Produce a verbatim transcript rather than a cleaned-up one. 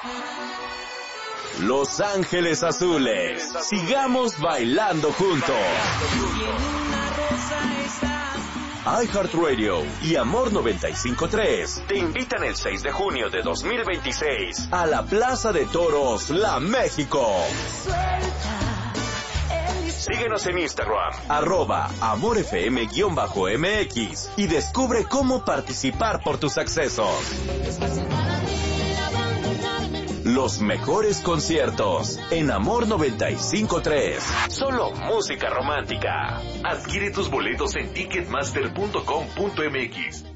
Los Ángeles Azules. Sigamos bailando juntos. iHeartRadio y Amor noventa y cinco punto tres te invitan el seis de junio de dos mil veintiséis a la Plaza de Toros La México. Síguenos en Instagram, arroba amorfm-mx y descubre cómo participar por tus accesos. Los mejores conciertos en Amor noventa y cinco punto tres. Solo música romántica. Adquiere tus boletos en ticketmaster punto com punto mx.